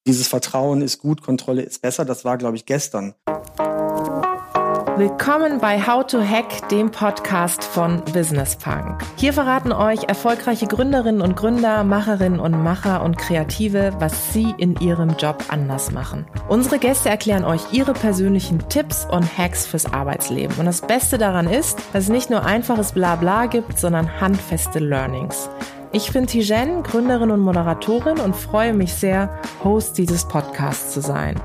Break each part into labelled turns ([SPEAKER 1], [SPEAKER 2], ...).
[SPEAKER 1] Dieses Vertrauen ist gut, Kontrolle ist besser, das war, glaube ich, gestern.
[SPEAKER 2] Willkommen bei How to Hack, dem Podcast von Business Punk. Hier verraten euch erfolgreiche Gründerinnen und Gründer, Macherinnen und Macher und Kreative, was sie in ihrem Job anders machen. Unsere Gäste erklären euch ihre persönlichen Tipps und Hacks fürs Arbeitsleben. Und das Beste daran ist, dass es nicht nur einfaches Blabla gibt, sondern handfeste Learnings. Ich bin Tijen, Gründerin und Moderatorin und freue mich sehr, Host dieses Podcasts zu sein.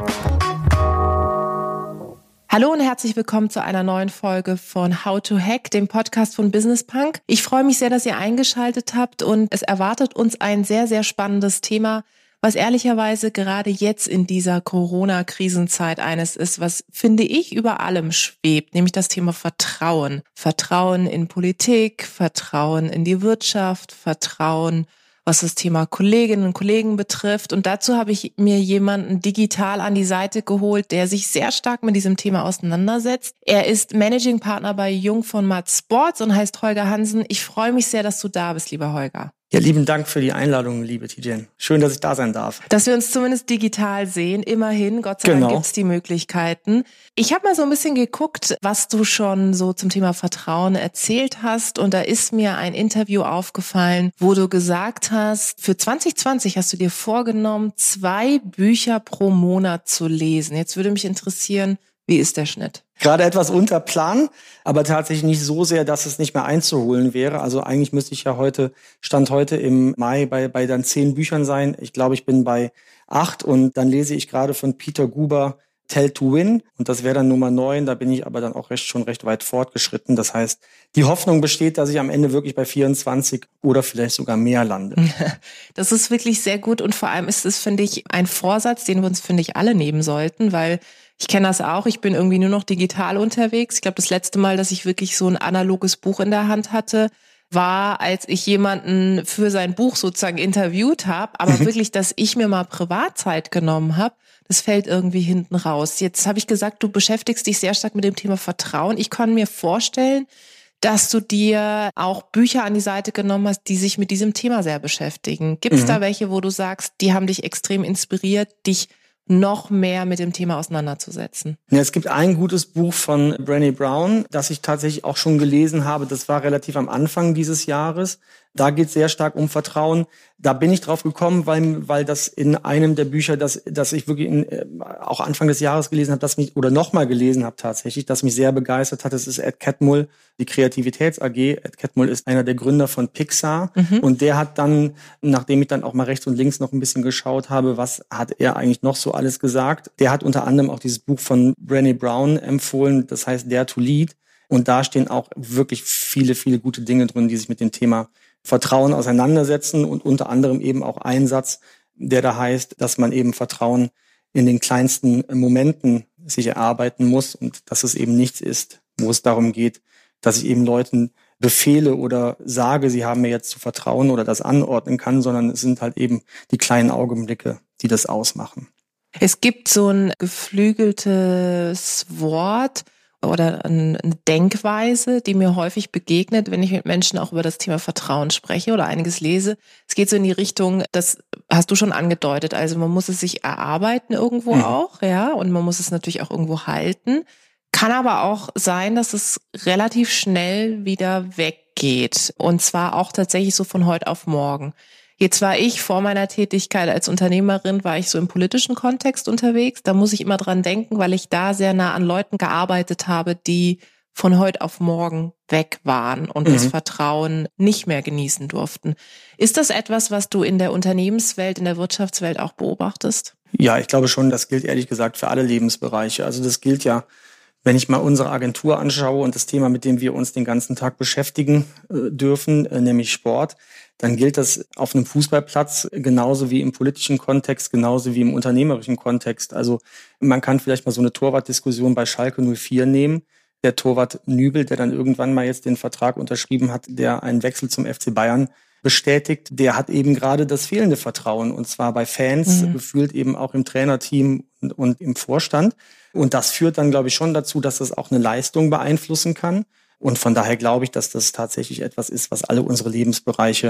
[SPEAKER 2] Hallo und herzlich willkommen zu einer neuen Folge von How to Hack, dem Podcast von Business Punk. Ich freue mich sehr, dass ihr eingeschaltet habt und es erwartet uns ein sehr, sehr spannendes Thema, was ehrlicherweise gerade jetzt in dieser Corona-Krisenzeit eines ist, was, finde ich, über allem schwebt, nämlich das Thema Vertrauen. Vertrauen in Politik, Vertrauen in die Wirtschaft, Vertrauen, was das Thema Kolleginnen und Kollegen betrifft. Und dazu habe ich mir jemanden digital an die Seite geholt, der sich sehr stark mit diesem Thema auseinandersetzt. Er ist Managing Partner bei Jung von Matt Sports und heißt Holger Hansen. Ich freue mich sehr, dass du da bist, lieber Holger.
[SPEAKER 1] Ja, lieben Dank für die Einladung, liebe Tijen. Schön, dass ich da sein darf.
[SPEAKER 2] Dass wir uns zumindest digital sehen, immerhin. Gott sei Dank gibt's die Möglichkeiten. Ich habe mal so ein bisschen geguckt, was du schon so zum Thema Vertrauen erzählt hast. Und da ist mir ein Interview aufgefallen, wo du gesagt hast, für 2020 hast du dir vorgenommen, 2 Bücher pro Monat zu lesen. Jetzt würde mich interessieren, wie ist der Schnitt?
[SPEAKER 1] Gerade etwas unter Plan, aber tatsächlich nicht so sehr, dass es nicht mehr einzuholen wäre. Also eigentlich müsste ich ja Stand heute im Mai bei dann 10 Büchern sein. Ich glaube, ich bin bei 8 und dann lese ich gerade von Peter Guber Tell to Win und das wäre dann Nummer 9. Da bin ich aber dann auch schon recht weit fortgeschritten. Das heißt, die Hoffnung besteht, dass ich am Ende wirklich bei 24 oder vielleicht sogar mehr lande.
[SPEAKER 2] Das ist wirklich sehr gut und vor allem ist es, finde ich, ein Vorsatz, den wir uns, finde ich, alle nehmen sollten, weil ich kenne das auch, ich bin irgendwie nur noch digital unterwegs. Ich glaube, das letzte Mal, dass ich wirklich so ein analoges Buch in der Hand hatte, war, als ich jemanden für sein Buch sozusagen interviewt habe. Aber wirklich, dass ich mir mal Privatzeit genommen habe, das fällt irgendwie hinten raus. Jetzt habe ich gesagt, du beschäftigst dich sehr stark mit dem Thema Vertrauen. Ich kann mir vorstellen, dass du dir auch Bücher an die Seite genommen hast, die sich mit diesem Thema sehr beschäftigen. Gibt es da welche, wo du sagst, die haben dich extrem inspiriert, dich noch mehr mit dem Thema auseinanderzusetzen?
[SPEAKER 1] Ja, es gibt ein gutes Buch von Brené Brown, das ich tatsächlich auch schon gelesen habe. Das war relativ am Anfang dieses Jahres. Da geht es sehr stark um Vertrauen. Da bin ich drauf gekommen, weil das in einem der Bücher, das ich wirklich auch Anfang des Jahres gelesen habe, nochmal gelesen habe tatsächlich, das mich sehr begeistert hat. Das ist Ed Catmull, die Kreativitäts AG. Ed Catmull ist einer der Gründer von Pixar. Und der hat dann, nachdem ich dann auch mal rechts und links noch ein bisschen geschaut habe, was hat er eigentlich noch so alles gesagt, der hat unter anderem auch dieses Buch von Brené Brown empfohlen, das heißt Dare to Lead. Und da stehen auch wirklich viele, viele gute Dinge drin, die sich mit dem Thema Vertrauen auseinandersetzen und unter anderem eben auch ein Satz, der da heißt, dass man eben Vertrauen in den kleinsten Momenten sich erarbeiten muss und dass es eben nichts ist, wo es darum geht, dass ich eben Leuten befehle oder sage, sie haben mir jetzt zu vertrauen oder das anordnen kann, sondern es sind halt eben die kleinen Augenblicke, die das ausmachen.
[SPEAKER 2] Es gibt so ein geflügeltes Wort oder eine Denkweise, die mir häufig begegnet, wenn ich mit Menschen auch über das Thema Vertrauen spreche oder einiges lese. Es geht so in die Richtung, das hast du schon angedeutet, also man muss es sich erarbeiten irgendwo auch, ja, und man muss es natürlich auch irgendwo halten. Kann aber auch sein, dass es relativ schnell wieder weggeht und zwar auch tatsächlich so von heute auf morgen. Jetzt war ich vor meiner Tätigkeit als Unternehmerin, war ich so im politischen Kontext unterwegs. Da muss ich immer dran denken, weil ich da sehr nah an Leuten gearbeitet habe, die von heute auf morgen weg waren und das Vertrauen nicht mehr genießen durften. Ist das etwas, was du in der Unternehmenswelt, in der Wirtschaftswelt auch beobachtest?
[SPEAKER 1] Ja, ich glaube schon, das gilt ehrlich gesagt für alle Lebensbereiche. Also das gilt ja, wenn ich mal unsere Agentur anschaue und das Thema, mit dem wir uns den ganzen Tag beschäftigen dürfen, nämlich Sport, dann gilt das auf einem Fußballplatz genauso wie im politischen Kontext, genauso wie im unternehmerischen Kontext. Also man kann vielleicht mal so eine Torwartdiskussion bei Schalke 04 nehmen. Der Torwart Nübel, der dann irgendwann mal jetzt den Vertrag unterschrieben hat, der einen Wechsel zum FC Bayern bestätigt, der hat eben gerade das fehlende Vertrauen und zwar bei Fans, gefühlt eben auch im Trainerteam und im Vorstand. Und das führt dann, glaube ich, schon dazu, dass das auch eine Leistung beeinflussen kann. Und von daher glaube ich, dass das tatsächlich etwas ist, was alle unsere Lebensbereiche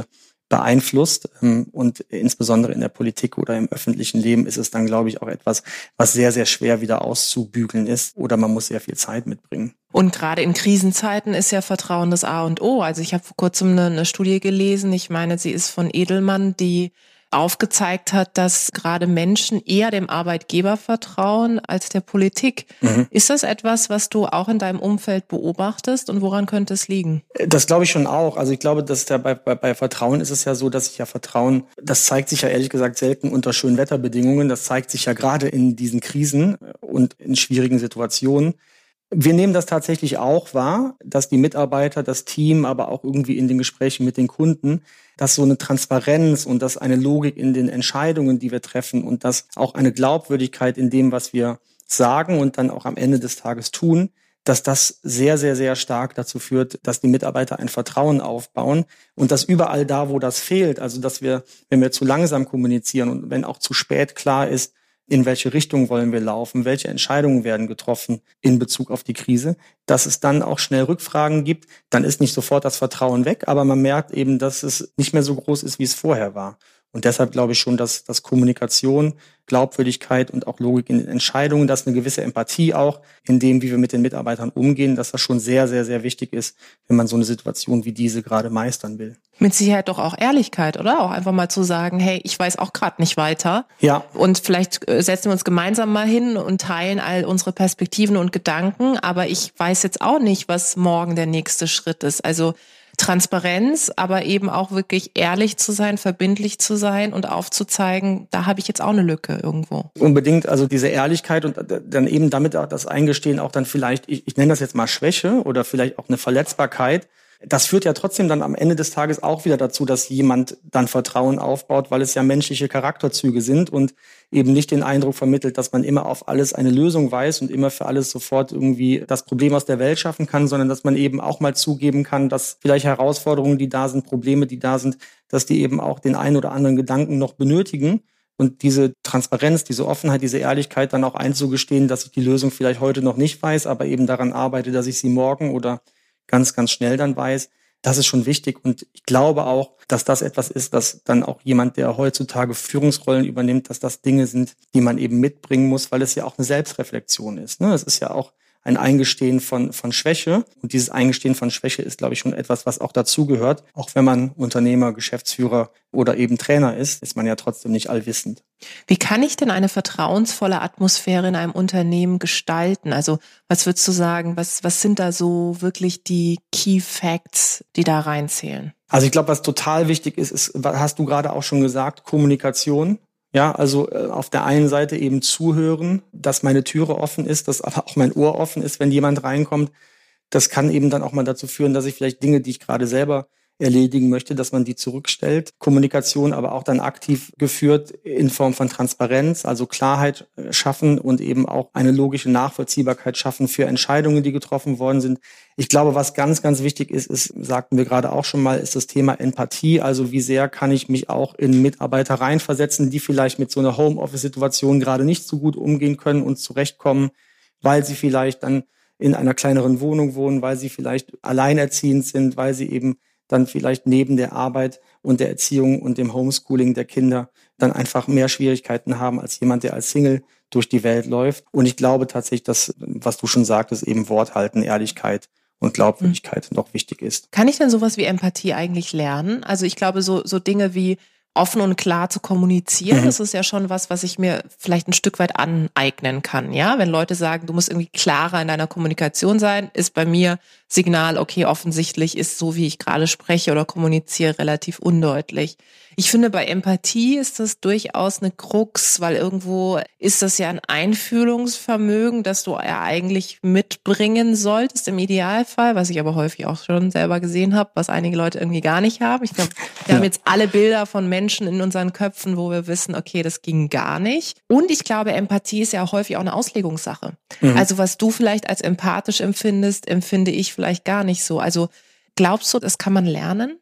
[SPEAKER 1] beeinflusst. Und insbesondere in der Politik oder im öffentlichen Leben ist es dann, glaube ich, auch etwas, was sehr, sehr schwer wieder auszubügeln ist oder man muss sehr viel Zeit mitbringen.
[SPEAKER 2] Und gerade in Krisenzeiten ist ja Vertrauen das A und O. Also ich habe vor kurzem eine Studie gelesen, ich meine, sie ist von Edelmann, die aufgezeigt hat, dass gerade Menschen eher dem Arbeitgeber vertrauen als der Politik. Ist das etwas, was du auch in deinem Umfeld beobachtest und woran könnte es liegen?
[SPEAKER 1] Das glaube ich schon auch. Also ich glaube, dass bei Vertrauen ist es ja so, dass sich ja Vertrauen, das zeigt sich ja ehrlich gesagt selten unter schönen Wetterbedingungen. Das zeigt sich ja gerade in diesen Krisen und in schwierigen Situationen. Wir nehmen das tatsächlich auch wahr, dass die Mitarbeiter, das Team, aber auch irgendwie in den Gesprächen mit den Kunden, dass so eine Transparenz und dass eine Logik in den Entscheidungen, die wir treffen und dass auch eine Glaubwürdigkeit in dem, was wir sagen und dann auch am Ende des Tages tun, dass das sehr, sehr, sehr stark dazu führt, dass die Mitarbeiter ein Vertrauen aufbauen und dass überall da, wo das fehlt, also dass wir, wenn wir zu langsam kommunizieren und wenn auch zu spät klar ist, in welche Richtung wollen wir laufen, welche Entscheidungen werden getroffen in Bezug auf die Krise, dass es dann auch schnell Rückfragen gibt, dann ist nicht sofort das Vertrauen weg, aber man merkt eben, dass es nicht mehr so groß ist, wie es vorher war. Und deshalb glaube ich schon, dass Kommunikation, Glaubwürdigkeit und auch Logik in den Entscheidungen, dass eine gewisse Empathie auch in dem, wie wir mit den Mitarbeitern umgehen, dass das schon sehr, sehr, sehr wichtig ist, wenn man so eine Situation wie diese gerade meistern will.
[SPEAKER 2] Mit Sicherheit doch auch Ehrlichkeit, oder? Auch einfach mal zu sagen, hey, ich weiß auch gerade nicht weiter.
[SPEAKER 1] Ja.
[SPEAKER 2] Und vielleicht setzen wir uns gemeinsam mal hin und teilen all unsere Perspektiven und Gedanken, aber ich weiß jetzt auch nicht, was morgen der nächste Schritt ist. Also Transparenz, aber eben auch wirklich ehrlich zu sein, verbindlich zu sein und aufzuzeigen, da habe ich jetzt auch eine Lücke irgendwo.
[SPEAKER 1] Unbedingt, also diese Ehrlichkeit und dann eben damit auch das Eingestehen, auch dann vielleicht, ich nenne das jetzt mal Schwäche oder vielleicht auch eine Verletzbarkeit. Das führt ja trotzdem dann am Ende des Tages auch wieder dazu, dass jemand dann Vertrauen aufbaut, weil es ja menschliche Charakterzüge sind und eben nicht den Eindruck vermittelt, dass man immer auf alles eine Lösung weiß und immer für alles sofort irgendwie das Problem aus der Welt schaffen kann, sondern dass man eben auch mal zugeben kann, dass vielleicht Herausforderungen, die da sind, Probleme, die da sind, dass die eben auch den einen oder anderen Gedanken noch benötigen. Und diese Transparenz, diese Offenheit, diese Ehrlichkeit dann auch einzugestehen, dass ich die Lösung vielleicht heute noch nicht weiß, aber eben daran arbeite, dass ich sie morgen oder ganz, ganz schnell dann weiß, das ist schon wichtig. Und ich glaube auch, dass das etwas ist, dass dann auch jemand, der heutzutage Führungsrollen übernimmt, dass das Dinge sind, die man eben mitbringen muss, weil es ja auch eine Selbstreflexion ist. Es ist ja auch ein Eingestehen von Schwäche. Und dieses Eingestehen von Schwäche ist, glaube ich, schon etwas, was auch dazugehört. Auch wenn man Unternehmer, Geschäftsführer oder eben Trainer ist man ja trotzdem nicht allwissend.
[SPEAKER 2] Wie kann ich denn eine vertrauensvolle Atmosphäre in einem Unternehmen gestalten? Also was würdest du sagen, was sind da so wirklich die Key Facts, die da reinzählen?
[SPEAKER 1] Also ich glaube, was total wichtig ist, hast du gerade auch schon gesagt, Kommunikation. Ja, also auf der einen Seite eben zuhören, dass meine Türe offen ist, dass aber auch mein Ohr offen ist, wenn jemand reinkommt. Das kann eben dann auch mal dazu führen, dass ich vielleicht Dinge, die ich gerade selber erledigen möchte, dass man die zurückstellt. Kommunikation aber auch dann aktiv geführt in Form von Transparenz, also Klarheit schaffen und eben auch eine logische Nachvollziehbarkeit schaffen für Entscheidungen, die getroffen worden sind. Ich glaube, was ganz, ganz wichtig ist, sagten wir gerade auch schon mal, ist das Thema Empathie. Also wie sehr kann ich mich auch in Mitarbeiter reinversetzen, die vielleicht mit so einer Homeoffice-Situation gerade nicht so gut umgehen können und zurechtkommen, weil sie vielleicht dann in einer kleineren Wohnung wohnen, weil sie vielleicht alleinerziehend sind, weil sie eben dann vielleicht neben der Arbeit und der Erziehung und dem Homeschooling der Kinder dann einfach mehr Schwierigkeiten haben als jemand, der als Single durch die Welt läuft. Und ich glaube tatsächlich, dass, was du schon sagtest, eben Wort halten, Ehrlichkeit und Glaubwürdigkeit noch wichtig ist.
[SPEAKER 2] Kann ich denn sowas wie Empathie eigentlich lernen? Also ich glaube, so Dinge wie offen und klar zu kommunizieren, das ist ja schon was ich mir vielleicht ein Stück weit aneignen kann. Ja, wenn Leute sagen, du musst irgendwie klarer in deiner Kommunikation sein, ist bei mir Signal, okay, offensichtlich ist so, wie ich gerade spreche oder kommuniziere, relativ undeutlich. Ich finde, bei Empathie ist das durchaus eine Krux, weil irgendwo ist das ja ein Einfühlungsvermögen, das du ja eigentlich mitbringen solltest im Idealfall, was ich aber häufig auch schon selber gesehen habe, was einige Leute irgendwie gar nicht haben. Ich glaube, wir haben jetzt alle Bilder von Menschen in unseren Köpfen, wo wir wissen, okay, das ging gar nicht. Und ich glaube, Empathie ist ja auch häufig auch eine Auslegungssache. Also was du vielleicht als empathisch empfindest, empfinde ich vielleicht gar nicht so. Also glaubst du, das kann man lernen?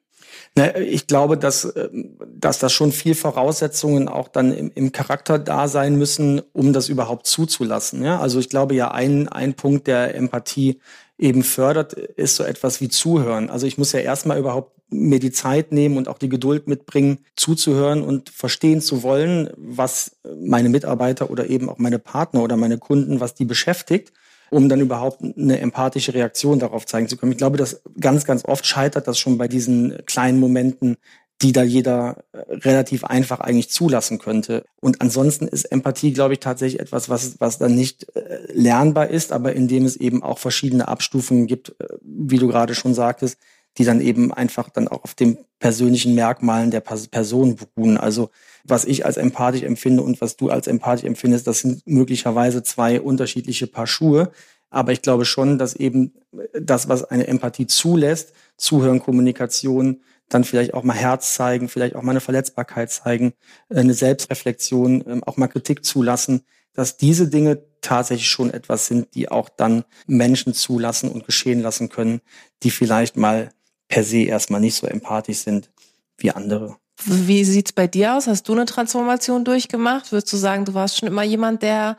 [SPEAKER 1] Ich glaube, dass das schon viel Voraussetzungen auch dann im Charakter da sein müssen, um das überhaupt zuzulassen. Ja? Also ich glaube ja, ein Punkt, der Empathie eben fördert, ist so etwas wie Zuhören. Also ich muss ja erstmal überhaupt mir die Zeit nehmen und auch die Geduld mitbringen, zuzuhören und verstehen zu wollen, was meine Mitarbeiter oder eben auch meine Partner oder meine Kunden, was die beschäftigt, um dann überhaupt eine empathische Reaktion darauf zeigen zu können. Ich glaube, dass ganz, ganz oft scheitert das schon bei diesen kleinen Momenten, die da jeder relativ einfach eigentlich zulassen könnte. Und ansonsten ist Empathie, glaube ich, tatsächlich etwas, was dann nicht lernbar ist, aber in dem es eben auch verschiedene Abstufungen gibt, wie du gerade schon sagtest, die dann eben einfach dann auch auf den persönlichen Merkmalen der Person beruhen. Also was ich als empathisch empfinde und was du als empathisch empfindest, das sind möglicherweise zwei unterschiedliche Paar Schuhe. Aber ich glaube schon, dass eben das, was eine Empathie zulässt, Zuhören, Kommunikation, dann vielleicht auch mal Herz zeigen, vielleicht auch mal eine Verletzbarkeit zeigen, eine Selbstreflexion, auch mal Kritik zulassen, dass diese Dinge tatsächlich schon etwas sind, die auch dann Menschen zulassen und geschehen lassen können, die vielleicht mal per se erstmal nicht so empathisch sind wie andere.
[SPEAKER 2] Wie sieht's bei dir aus? Hast du eine Transformation durchgemacht? Würdest du sagen, du warst schon immer jemand, der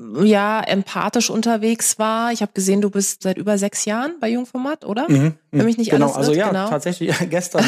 [SPEAKER 2] empathisch unterwegs war? Ich habe gesehen, du bist seit über 6 Jahren bei Jungformat, oder? Wenn mich nicht
[SPEAKER 1] genau,
[SPEAKER 2] alles
[SPEAKER 1] also
[SPEAKER 2] irrt,
[SPEAKER 1] ja,
[SPEAKER 2] genau.
[SPEAKER 1] tatsächlich gestern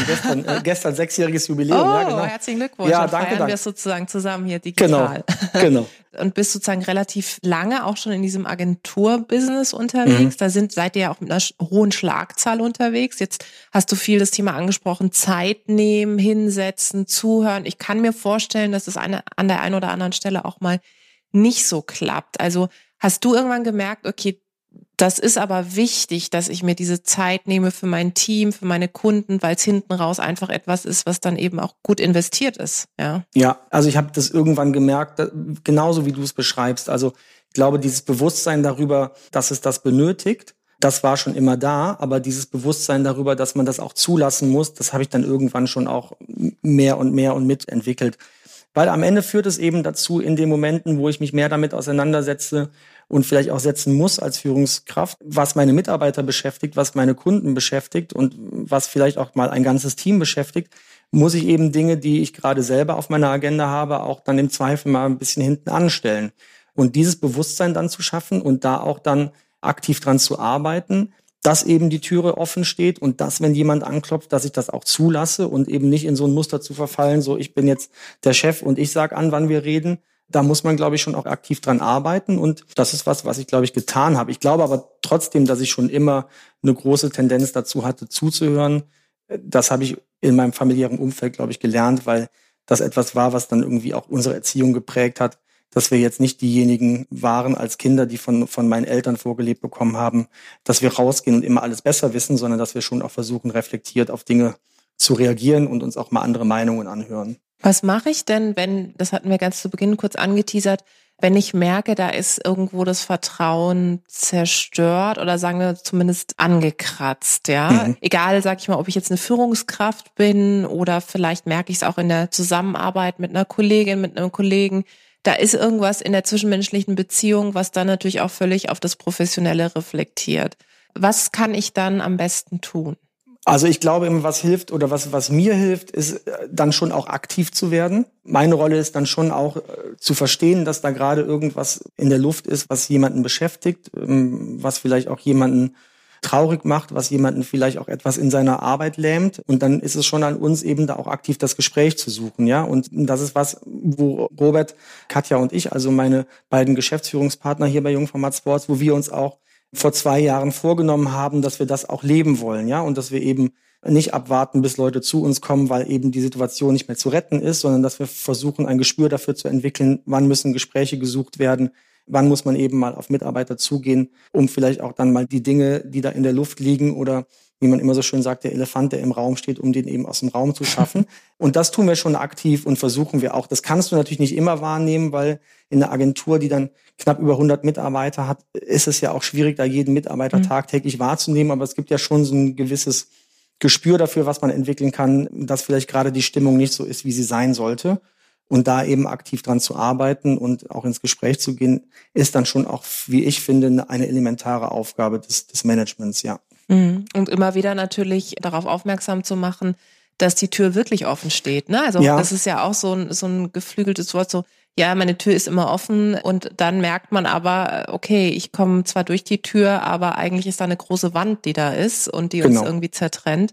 [SPEAKER 1] 6-jähriges Jubiläum.
[SPEAKER 2] Oh,
[SPEAKER 1] ja, genau.
[SPEAKER 2] herzlichen Glückwunsch.
[SPEAKER 1] Ja,
[SPEAKER 2] Dann
[SPEAKER 1] danke,
[SPEAKER 2] feiern
[SPEAKER 1] danke.
[SPEAKER 2] wir es sozusagen zusammen hier digital.
[SPEAKER 1] Genau.
[SPEAKER 2] Und bist sozusagen relativ lange auch schon in diesem Agenturbusiness unterwegs. Da seid ihr ja auch mit einer hohen Schlagzahl unterwegs. Jetzt hast du viel das Thema angesprochen, Zeit nehmen, hinsetzen, zuhören. Ich kann mir vorstellen, dass es an der einen oder anderen Stelle auch mal nicht so klappt. Also hast du irgendwann gemerkt, okay, das ist aber wichtig, dass ich mir diese Zeit nehme für mein Team, für meine Kunden, weil es hinten raus einfach etwas ist, was dann eben auch gut investiert ist.
[SPEAKER 1] Ja, also ich habe das irgendwann gemerkt, genauso wie du es beschreibst. Also ich glaube, dieses Bewusstsein darüber, dass es das benötigt, das war schon immer da, aber dieses Bewusstsein darüber, dass man das auch zulassen muss, das habe ich dann irgendwann schon auch mehr und mitentwickelt. Weil am Ende führt es eben dazu, in den Momenten, wo ich mich mehr damit auseinandersetze und vielleicht auch setzen muss als Führungskraft, was meine Mitarbeiter beschäftigt, was meine Kunden beschäftigt und was vielleicht auch mal ein ganzes Team beschäftigt, muss ich eben Dinge, die ich gerade selber auf meiner Agenda habe, auch dann im Zweifel mal ein bisschen hinten anstellen. Und dieses Bewusstsein dann zu schaffen und da auch dann aktiv dran zu arbeiten, dass eben die Türe offen steht und dass, wenn jemand anklopft, dass ich das auch zulasse und eben nicht in so ein Muster zu verfallen, so ich bin jetzt der Chef und ich sag an, wann wir reden. Da muss man, glaube ich, schon auch aktiv dran arbeiten und das ist was ich, glaube ich, getan habe. Ich glaube aber trotzdem, dass ich schon immer eine große Tendenz dazu hatte, zuzuhören. Das habe ich in meinem familiären Umfeld, glaube ich, gelernt, weil das etwas war, was dann irgendwie auch unsere Erziehung geprägt hat, dass wir jetzt nicht diejenigen waren als Kinder, die von meinen Eltern vorgelebt bekommen haben, dass wir rausgehen und immer alles besser wissen, sondern dass wir schon auch versuchen, reflektiert auf Dinge zu reagieren und uns auch mal andere Meinungen anhören.
[SPEAKER 2] Was mache ich denn, wenn, das hatten wir ganz zu Beginn kurz angeteasert, wenn ich merke, da ist irgendwo das Vertrauen zerstört oder sagen wir zumindest angekratzt, ja? Egal, sag ich mal, ob ich jetzt eine Führungskraft bin oder vielleicht merke ich es auch in der Zusammenarbeit mit einer Kollegin, mit einem Kollegen. Da ist irgendwas in der zwischenmenschlichen Beziehung, was dann natürlich auch völlig auf das Professionelle reflektiert. Was kann ich dann am besten tun?
[SPEAKER 1] Also ich glaube, was hilft oder was mir hilft, ist dann schon auch aktiv zu werden. Meine Rolle ist dann schon auch zu verstehen, dass da gerade irgendwas in der Luft ist, was jemanden beschäftigt, was vielleicht auch jemanden traurig macht, was jemanden vielleicht auch etwas in seiner Arbeit lähmt. Und dann ist es schon an uns eben da auch aktiv das Gespräch zu suchen, ja. Und das ist was, wo Robert, Katja und ich, also meine beiden Geschäftsführungspartner hier bei Jungformat Sports, wo wir uns auch vor 2 Jahren vorgenommen haben, dass wir das auch leben wollen, ja, und dass wir eben nicht abwarten, bis Leute zu uns kommen, weil eben die Situation nicht mehr zu retten ist, sondern dass wir versuchen, ein Gespür dafür zu entwickeln, wann müssen Gespräche gesucht werden, wann muss man eben mal auf Mitarbeiter zugehen, um vielleicht auch dann mal die Dinge, die da in der Luft liegen oder wie man immer so schön sagt, der Elefant, der im Raum steht, um den eben aus dem Raum zu schaffen. Und das tun wir schon aktiv und versuchen wir auch. Das kannst du natürlich nicht immer wahrnehmen, weil in einer Agentur, die dann knapp über 100 Mitarbeiter hat, ist es ja auch schwierig, da jeden Mitarbeiter tagtäglich wahrzunehmen. Aber es gibt ja schon so ein gewisses Gespür dafür, was man entwickeln kann, dass vielleicht gerade die Stimmung nicht so ist, wie sie sein sollte. Und da eben aktiv dran zu arbeiten und auch ins Gespräch zu gehen, ist dann schon auch, wie ich finde, eine elementare Aufgabe des Managements, ja.
[SPEAKER 2] Und immer wieder natürlich darauf aufmerksam zu machen, dass die Tür wirklich offen steht, ne? Also das ist ja auch so ein geflügeltes Wort, so, ja, meine Tür ist immer offen und dann merkt man aber, okay, ich komme zwar durch die Tür, aber eigentlich ist da eine große Wand, die da ist und die uns irgendwie zertrennt.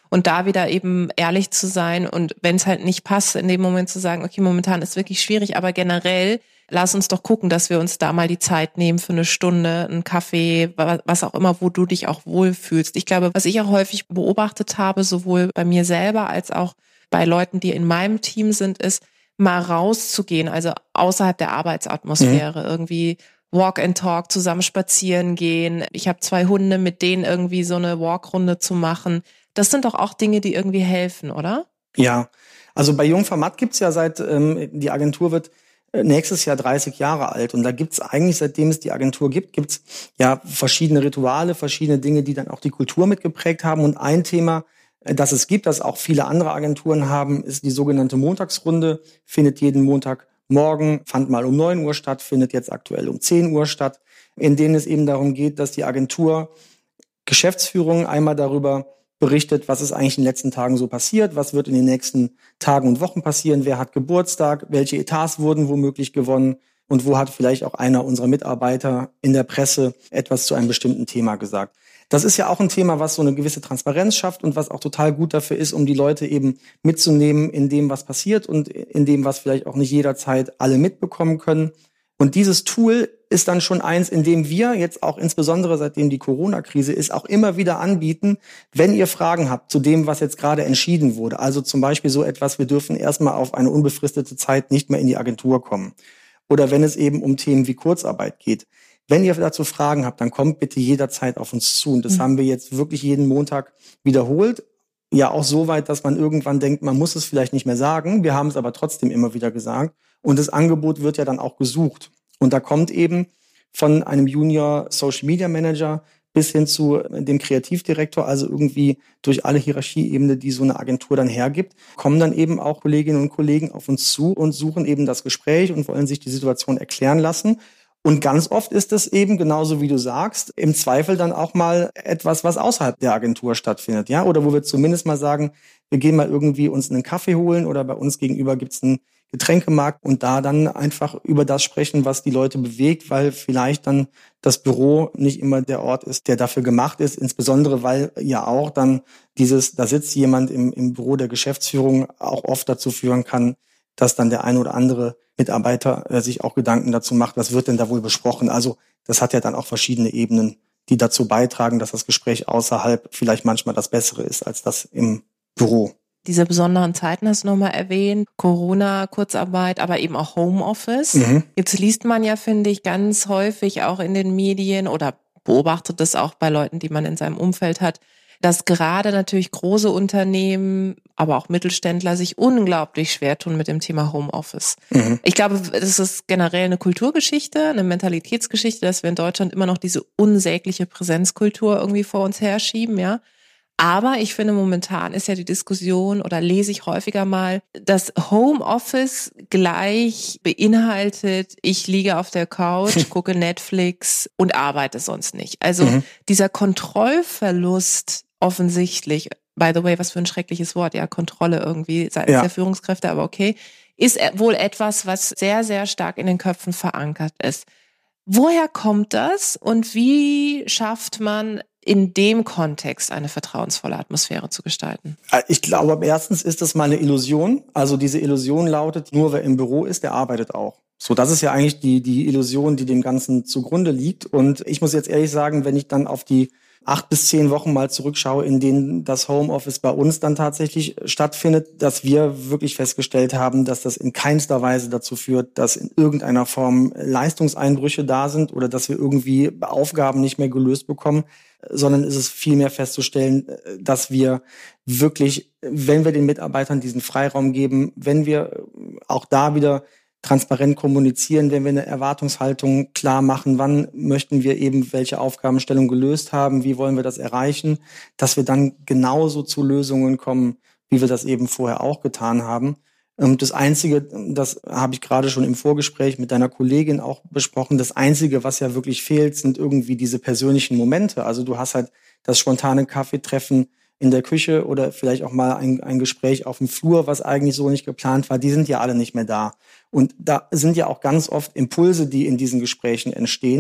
[SPEAKER 2] und da wieder eben ehrlich zu sein und wenn es halt nicht passt, in dem Moment zu sagen, okay, momentan ist wirklich schwierig, aber generell lass uns doch gucken, dass wir uns da mal die Zeit nehmen für eine Stunde, einen Kaffee, was auch immer, wo du dich auch wohlfühlst. Ich glaube, was ich auch häufig beobachtet habe, sowohl bei mir selber als auch bei Leuten, die in meinem Team sind, ist, mal rauszugehen, also außerhalb der Arbeitsatmosphäre, irgendwie Walk and Talk, zusammen spazieren gehen. Ich habe 2 Hunde, mit denen irgendwie so eine Walkrunde zu machen. Das sind doch auch Dinge, die irgendwie helfen, oder?
[SPEAKER 1] Ja, also bei Jungformat gibt's ja die Agentur wird nächstes Jahr 30 Jahre alt und da gibt's eigentlich, seitdem es die Agentur gibt, gibt's ja verschiedene Rituale, verschiedene Dinge, die dann auch die Kultur mitgeprägt haben und ein Thema, das es gibt, das auch viele andere Agenturen haben, ist die sogenannte Montagsrunde, findet jeden Montagmorgen, fand mal um 9 Uhr statt, findet jetzt aktuell um 10 Uhr statt, in denen es eben darum geht, dass die Agentur Geschäftsführung einmal darüber berichtet, was ist eigentlich in den letzten Tagen so passiert, was wird in den nächsten Tagen und Wochen passieren, wer hat Geburtstag, welche Etats wurden womöglich gewonnen und wo hat vielleicht auch einer unserer Mitarbeiter in der Presse etwas zu einem bestimmten Thema gesagt. Das ist ja auch ein Thema, was so eine gewisse Transparenz schafft und was auch total gut dafür ist, um die Leute eben mitzunehmen in dem, was passiert und in dem, was vielleicht auch nicht jederzeit alle mitbekommen können. Und dieses Tool ist dann schon eins, in dem wir jetzt auch insbesondere seitdem die Corona-Krise ist, auch immer wieder anbieten, wenn ihr Fragen habt zu dem, was jetzt gerade entschieden wurde. Also zum Beispiel so etwas, wir dürfen erstmal auf eine unbefristete Zeit nicht mehr in die Agentur kommen. Oder wenn es eben um Themen wie Kurzarbeit geht. Wenn ihr dazu Fragen habt, dann kommt bitte jederzeit auf uns zu. Und das haben wir jetzt wirklich jeden Montag wiederholt. Ja, auch so weit, dass man irgendwann denkt, man muss es vielleicht nicht mehr sagen. Wir haben es aber trotzdem immer wieder gesagt. Und das Angebot wird ja dann auch gesucht. Und da kommt eben von einem Junior Social Media Manager bis hin zu dem Kreativdirektor, also irgendwie durch alle Hierarchieebene, die so eine Agentur dann hergibt, kommen dann eben auch Kolleginnen und Kollegen auf uns zu und suchen eben das Gespräch und wollen sich die Situation erklären lassen. Und ganz oft ist es eben, genauso wie du sagst, im Zweifel dann auch mal etwas, was außerhalb der Agentur stattfindet, ja, oder wo wir zumindest mal sagen, wir gehen mal irgendwie uns einen Kaffee holen oder bei uns gegenüber gibt's einen Getränkemarkt und da dann einfach über das sprechen, was die Leute bewegt, weil vielleicht dann das Büro nicht immer der Ort ist, der dafür gemacht ist, insbesondere weil ja auch dann da sitzt jemand im Büro der Geschäftsführung auch oft dazu führen kann, dass dann der ein oder andere Mitarbeiter sich auch Gedanken dazu macht, was wird denn da wohl besprochen. Also das hat ja dann auch verschiedene Ebenen, die dazu beitragen, dass das Gespräch außerhalb vielleicht manchmal das Bessere ist als das im Büro.
[SPEAKER 2] Diese besonderen Zeiten hast du nochmal erwähnt, Corona, Kurzarbeit, aber eben auch Homeoffice. Jetzt liest man ja, finde ich, ganz häufig auch in den Medien oder beobachtet das auch bei Leuten, die man in seinem Umfeld hat, dass gerade natürlich große Unternehmen, aber auch Mittelständler sich unglaublich schwer tun mit dem Thema Homeoffice. Ich glaube, das ist generell eine Kulturgeschichte, eine Mentalitätsgeschichte, dass wir in Deutschland immer noch diese unsägliche Präsenzkultur irgendwie vor uns herschieben, ja. Aber ich finde, momentan ist ja die Diskussion oder lese ich häufiger mal, dass Homeoffice gleich beinhaltet, ich liege auf der Couch, gucke Netflix und arbeite sonst nicht. Also dieser Kontrollverlust offensichtlich, by the way, was für ein schreckliches Wort, ja, Kontrolle irgendwie seitens der Führungskräfte, aber okay, ist wohl etwas, was sehr, sehr stark in den Köpfen verankert ist. Woher kommt das und wie schafft man in dem Kontext eine vertrauensvolle Atmosphäre zu gestalten?
[SPEAKER 1] Ich glaube, erstens ist das mal eine Illusion. Also diese Illusion lautet, nur wer im Büro ist, der arbeitet auch. So, das ist ja eigentlich die Illusion, die dem Ganzen zugrunde liegt. Und ich muss jetzt ehrlich sagen, wenn ich dann auf die 8 bis 10 Wochen mal zurückschaue, in denen das Homeoffice bei uns dann tatsächlich stattfindet, dass wir wirklich festgestellt haben, dass das in keinster Weise dazu führt, dass in irgendeiner Form Leistungseinbrüche da sind oder dass wir irgendwie Aufgaben nicht mehr gelöst bekommen, sondern ist es vielmehr festzustellen, dass wir wirklich, wenn wir den Mitarbeitern diesen Freiraum geben, wenn wir auch da wieder transparent kommunizieren, wenn wir eine Erwartungshaltung klar machen, wann möchten wir eben welche Aufgabenstellung gelöst haben, wie wollen wir das erreichen, dass wir dann genauso zu Lösungen kommen, wie wir das eben vorher auch getan haben. Das Einzige, das habe ich gerade schon im Vorgespräch mit deiner Kollegin auch besprochen, das Einzige, was ja wirklich fehlt, sind irgendwie diese persönlichen Momente. Also du hast halt das spontane Kaffeetreffen in der Küche oder vielleicht auch mal ein Gespräch auf dem Flur, was eigentlich so nicht geplant war, die sind ja alle nicht mehr da. Und da sind ja auch ganz oft Impulse, die in diesen Gesprächen entstehen.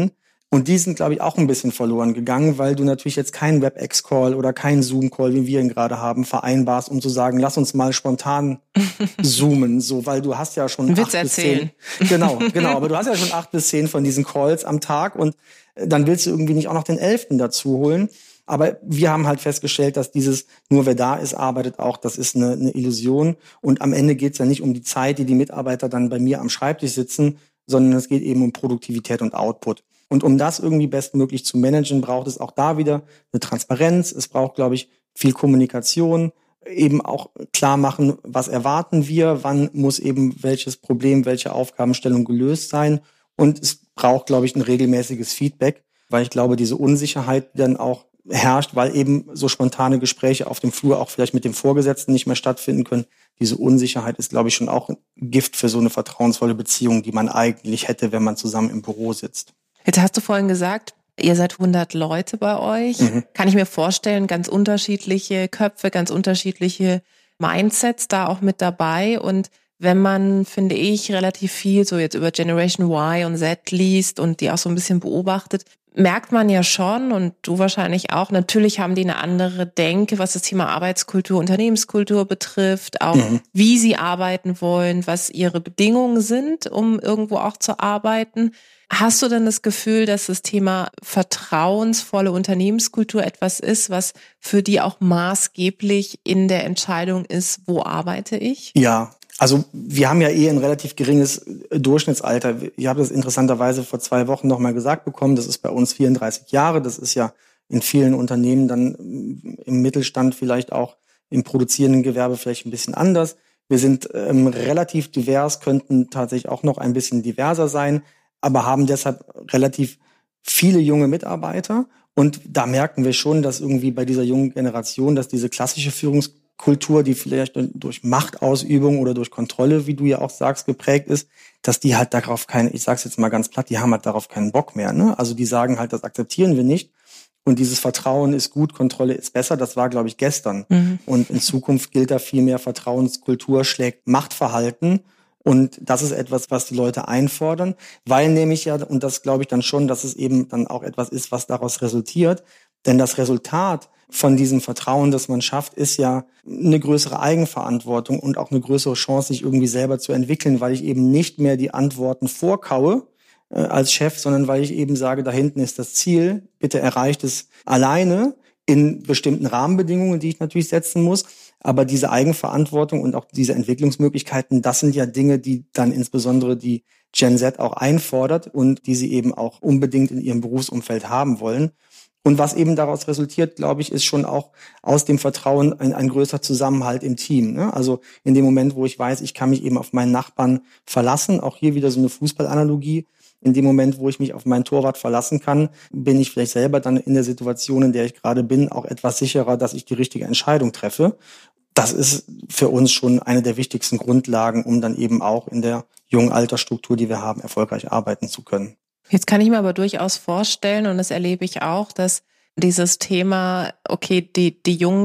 [SPEAKER 1] Und die sind, glaube ich, auch ein bisschen verloren gegangen, weil du natürlich jetzt keinen WebEx-Call oder keinen Zoom-Call, wie wir ihn gerade haben, vereinbarst, um zu sagen, lass uns mal spontan zoomen, so, weil du hast ja schon
[SPEAKER 2] Witz
[SPEAKER 1] 8 bis 10. Genau, aber du hast ja schon 8 bis 10 von diesen Calls am Tag und dann willst du irgendwie nicht auch noch den 11. dazu holen. Aber wir haben halt festgestellt, dass dieses nur wer da ist, arbeitet auch, das ist eine Illusion. Und am Ende geht es ja nicht um die Zeit, die Mitarbeiter dann bei mir am Schreibtisch sitzen, sondern es geht eben um Produktivität und Output. Und um das irgendwie bestmöglich zu managen, braucht es auch da wieder eine Transparenz. Es braucht, glaube ich, viel Kommunikation, eben auch klar machen, was erwarten wir, wann muss eben welches Problem, welche Aufgabenstellung gelöst sein. Und es braucht, glaube ich, ein regelmäßiges Feedback, weil ich glaube, diese Unsicherheit dann auch herrscht, weil eben so spontane Gespräche auf dem Flur auch vielleicht mit dem Vorgesetzten nicht mehr stattfinden können. Diese Unsicherheit ist, glaube ich, schon auch ein Gift für so eine vertrauensvolle Beziehung, die man eigentlich hätte, wenn man zusammen im Büro sitzt.
[SPEAKER 2] Jetzt hast du vorhin gesagt, ihr seid 100 Leute bei euch. Kann ich mir vorstellen, ganz unterschiedliche Köpfe, ganz unterschiedliche Mindsets da auch mit dabei. Und wenn man, finde ich, relativ viel so jetzt über Generation Y und Z liest und die auch so ein bisschen beobachtet, merkt man ja schon, und du wahrscheinlich auch, natürlich haben die eine andere Denke, was das Thema Arbeitskultur, Unternehmenskultur betrifft, auch wie sie arbeiten wollen, was ihre Bedingungen sind, um irgendwo auch zu arbeiten. Hast du denn das Gefühl, dass das Thema vertrauensvolle Unternehmenskultur etwas ist, was für die auch maßgeblich in der Entscheidung ist, wo arbeite ich?
[SPEAKER 1] Ja, also wir haben ja ein relativ geringes Durchschnittsalter. Ich habe das interessanterweise vor 2 Wochen nochmal gesagt bekommen. Das ist bei uns 34 Jahre. Das ist ja in vielen Unternehmen dann im Mittelstand, vielleicht auch im produzierenden Gewerbe vielleicht ein bisschen anders. Wir sind relativ divers, könnten tatsächlich auch noch ein bisschen diverser sein, aber haben deshalb relativ viele junge Mitarbeiter. Und da merken wir schon, dass irgendwie bei dieser jungen Generation, dass diese klassische Führungskultur, die vielleicht durch Machtausübung oder durch Kontrolle, wie du ja auch sagst, geprägt ist, dass die halt darauf ich sag's jetzt mal ganz platt, die haben halt darauf keinen Bock mehr, ne? Also die sagen halt, das akzeptieren wir nicht. Und dieses Vertrauen ist gut, Kontrolle ist besser, das war, glaube ich, gestern. Und in Zukunft gilt da viel mehr Vertrauenskultur schlägt Machtverhalten. Und das ist etwas, was die Leute einfordern, weil nämlich ja, und das glaube ich dann schon, dass es eben dann auch etwas ist, was daraus resultiert. Denn das Resultat von diesem Vertrauen, das man schafft, ist ja eine größere Eigenverantwortung und auch eine größere Chance, sich irgendwie selber zu entwickeln, weil ich eben nicht mehr die Antworten vorkaue als Chef, sondern weil ich eben sage, da hinten ist das Ziel, bitte erreicht es alleine in bestimmten Rahmenbedingungen, die ich natürlich setzen muss. Aber diese Eigenverantwortung und auch diese Entwicklungsmöglichkeiten, das sind ja Dinge, die dann insbesondere die Gen Z auch einfordert und die sie eben auch unbedingt in ihrem Berufsumfeld haben wollen. Und was eben daraus resultiert, glaube ich, ist schon auch aus dem Vertrauen ein größerer Zusammenhalt im Team, ne? Also in dem Moment, wo ich weiß, ich kann mich eben auf meinen Nachbarn verlassen, auch hier wieder so eine Fußballanalogie, in dem Moment, wo ich mich auf meinen Torwart verlassen kann, bin ich vielleicht selber dann in der Situation, in der ich gerade bin, auch etwas sicherer, dass ich die richtige Entscheidung treffe. Das ist für uns schon eine der wichtigsten Grundlagen, um dann eben auch in der jungen Altersstruktur, die wir haben, erfolgreich arbeiten zu können.
[SPEAKER 2] Jetzt kann ich mir aber durchaus vorstellen, und das erlebe ich auch, dass dieses Thema, okay, die jungen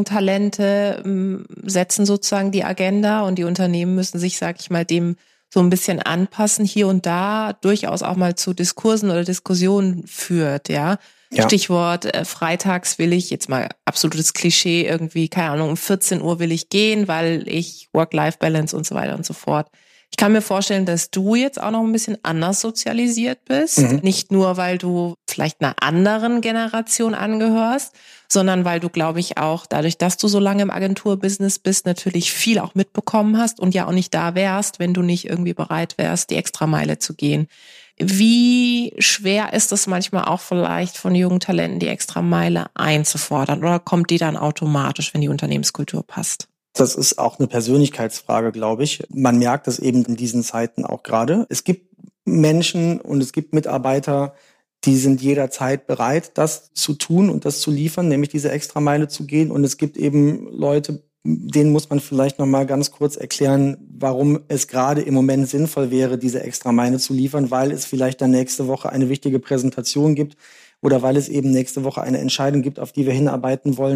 [SPEAKER 2] Talente setzen sozusagen die Agenda und die Unternehmen müssen sich, sag ich mal, dem so ein bisschen anpassen, hier und da durchaus auch mal zu Diskursen oder Diskussionen führt, ja. Stichwort, freitags will ich, jetzt mal absolutes Klischee irgendwie, keine Ahnung, um 14 Uhr will ich gehen, weil ich Work-Life-Balance und so weiter und so fort. Ich kann mir vorstellen, dass du jetzt auch noch ein bisschen anders sozialisiert bist. Nicht nur, weil du vielleicht einer anderen Generation angehörst, sondern weil du, glaube ich, auch dadurch, dass du so lange im Agenturbusiness bist, natürlich viel auch mitbekommen hast und ja auch nicht da wärst, wenn du nicht irgendwie bereit wärst, die Extrameile zu gehen. Wie schwer ist es manchmal auch vielleicht von jungen Talenten, die Extrameile einzufordern, oder kommt die dann automatisch, wenn die Unternehmenskultur passt?
[SPEAKER 1] Das ist auch eine Persönlichkeitsfrage, glaube ich. Man merkt das eben in diesen Zeiten auch gerade. Es gibt Menschen und es gibt Mitarbeiter, die sind jederzeit bereit, das zu tun und das zu liefern, nämlich diese Extrameile zu gehen. Und es gibt eben Leute, denen muss man vielleicht noch mal ganz kurz erklären, warum es gerade im Moment sinnvoll wäre, diese Extrameile zu liefern, weil es vielleicht dann nächste Woche eine wichtige Präsentation gibt oder weil es eben nächste Woche eine Entscheidung gibt, auf die wir hinarbeiten wollen.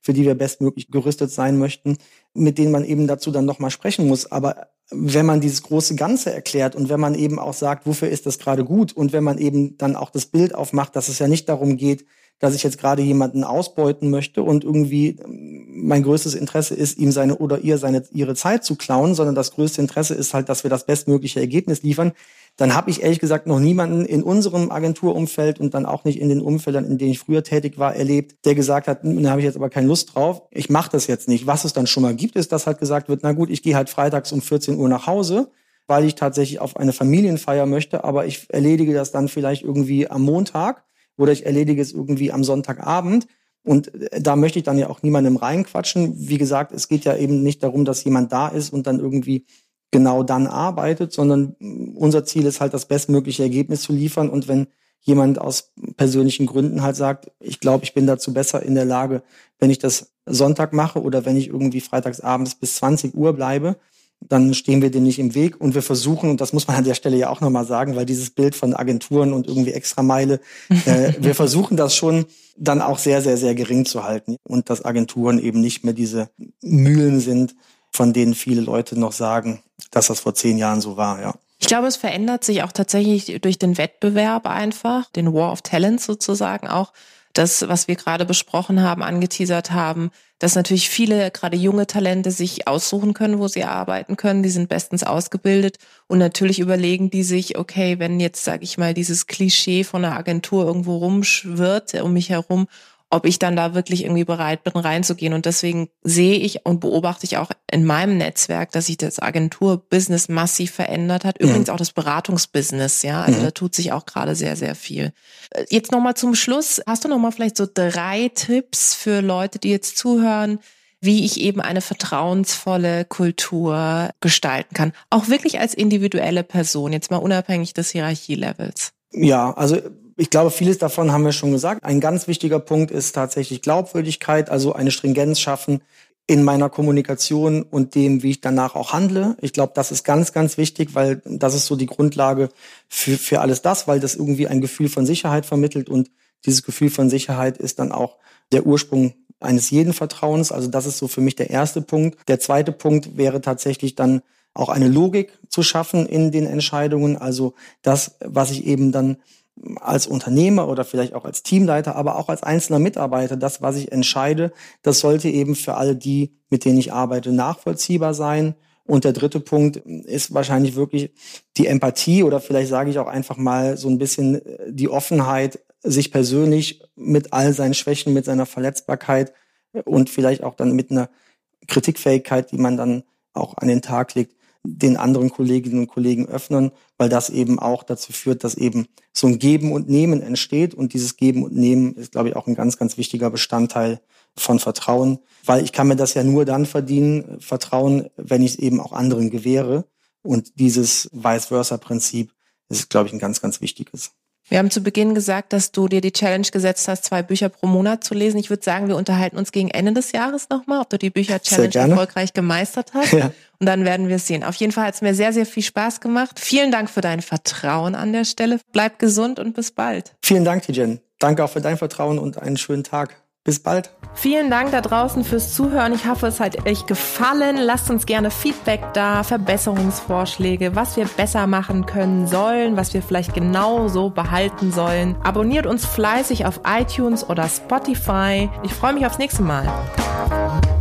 [SPEAKER 1] für die wir bestmöglich gerüstet sein möchten, mit denen man eben dazu dann nochmal sprechen muss. Aber wenn man dieses große Ganze erklärt und wenn man eben auch sagt, wofür ist das gerade gut und wenn man eben dann auch das Bild aufmacht, dass es ja nicht darum geht, dass ich jetzt gerade jemanden ausbeuten möchte und irgendwie mein größtes Interesse ist, ihm ihre Zeit zu klauen, sondern das größte Interesse ist halt, dass wir das bestmögliche Ergebnis liefern, dann habe ich ehrlich gesagt noch niemanden in unserem Agenturumfeld und dann auch nicht in den Umfeldern, in denen ich früher tätig war, erlebt, der gesagt hat, da habe ich jetzt aber keine Lust drauf, ich mache das jetzt nicht. Was es dann schon mal gibt, ist, dass halt gesagt wird, na gut, ich gehe halt freitags um 14 Uhr nach Hause, weil ich tatsächlich auf eine Familienfeier möchte, aber ich erledige das dann vielleicht irgendwie am Montag oder ich erledige es irgendwie am Sonntagabend. Und da möchte ich dann ja auch niemandem reinquatschen. Wie gesagt, es geht ja eben nicht darum, dass jemand da ist und dann irgendwie genau dann arbeitet, sondern unser Ziel ist halt, das bestmögliche Ergebnis zu liefern. Und wenn jemand aus persönlichen Gründen halt sagt, ich glaube, ich bin dazu besser in der Lage, wenn ich das Sonntag mache oder wenn ich irgendwie freitagsabends bis 20 Uhr bleibe, dann stehen wir dem nicht im Weg und wir versuchen, und das muss man an der Stelle ja auch nochmal sagen, weil dieses Bild von Agenturen und irgendwie Extrameile, wir versuchen das schon dann auch sehr, sehr, sehr gering zu halten und dass Agenturen eben nicht mehr diese Mühlen sind, von denen viele Leute noch sagen, dass das vor 10 Jahren so war, ja.
[SPEAKER 2] Ich glaube, es verändert sich auch tatsächlich durch den Wettbewerb einfach, den War of Talents sozusagen auch. Das, was wir gerade besprochen haben, angeteasert haben, dass natürlich viele, gerade junge Talente, sich aussuchen können, wo sie arbeiten können. Die sind bestens ausgebildet und natürlich überlegen die sich, okay, wenn jetzt, sage ich mal, dieses Klischee von einer Agentur irgendwo rumschwirrt um mich herum, ob ich dann da wirklich irgendwie bereit bin, reinzugehen. Und deswegen sehe ich und beobachte ich auch in meinem Netzwerk, dass sich das Agenturbusiness massiv verändert hat. Übrigens auch das Beratungsbusiness, ja. Also da tut sich auch gerade sehr, sehr viel. Jetzt nochmal zum Schluss. Hast du nochmal vielleicht so 3 Tipps für Leute, die jetzt zuhören, wie ich eben eine vertrauensvolle Kultur gestalten kann? Auch wirklich als individuelle Person, jetzt mal unabhängig des Hierarchielevels.
[SPEAKER 1] Ja, also ich glaube, vieles davon haben wir schon gesagt. Ein ganz wichtiger Punkt ist tatsächlich Glaubwürdigkeit, also eine Stringenz schaffen in meiner Kommunikation und dem, wie ich danach auch handle. Ich glaube, das ist ganz, ganz wichtig, weil das ist so die Grundlage für alles das, weil das irgendwie ein Gefühl von Sicherheit vermittelt und dieses Gefühl von Sicherheit ist dann auch der Ursprung eines jeden Vertrauens. Also das ist so für mich der erste Punkt. Der zweite Punkt wäre tatsächlich dann auch eine Logik zu schaffen in den Entscheidungen. Also das, was ich eben dann als Unternehmer oder vielleicht auch als Teamleiter, aber auch als einzelner Mitarbeiter, das, was ich entscheide, das sollte eben für alle die, mit denen ich arbeite, nachvollziehbar sein. Und der dritte Punkt ist wahrscheinlich wirklich die Empathie oder vielleicht sage ich auch einfach mal so ein bisschen die Offenheit, sich persönlich mit all seinen Schwächen, mit seiner Verletzbarkeit und vielleicht auch dann mit einer Kritikfähigkeit, die man dann auch an den Tag legt, den anderen Kolleginnen und Kollegen öffnen, weil das eben auch dazu führt, dass eben so ein Geben und Nehmen entsteht. Und dieses Geben und Nehmen ist, glaube ich, auch ein ganz, ganz wichtiger Bestandteil von Vertrauen, weil ich kann mir das ja nur dann verdienen, Vertrauen, wenn ich es eben auch anderen gewähre. Und dieses Vice-Versa-Prinzip ist, glaube ich, ein ganz, ganz wichtiges.
[SPEAKER 2] Wir haben zu Beginn gesagt, dass du dir die Challenge gesetzt hast, 2 Bücher pro Monat zu lesen. Ich würde sagen, wir unterhalten uns gegen Ende des Jahres nochmal, ob du die Bücher-Challenge erfolgreich gemeistert hast. Ja. Und dann werden wir es sehen. Auf jeden Fall hat es mir sehr, sehr viel Spaß gemacht. Vielen Dank für dein Vertrauen an der Stelle. Bleib gesund und bis bald.
[SPEAKER 1] Vielen Dank, Tijen. Danke auch für dein Vertrauen und einen schönen Tag. Bis bald.
[SPEAKER 2] Vielen Dank da draußen fürs Zuhören. Ich hoffe, es hat euch gefallen. Lasst uns gerne Feedback da, Verbesserungsvorschläge, was wir besser machen können sollen, was wir vielleicht genau so behalten sollen. Abonniert uns fleißig auf iTunes oder Spotify. Ich freue mich aufs nächste Mal.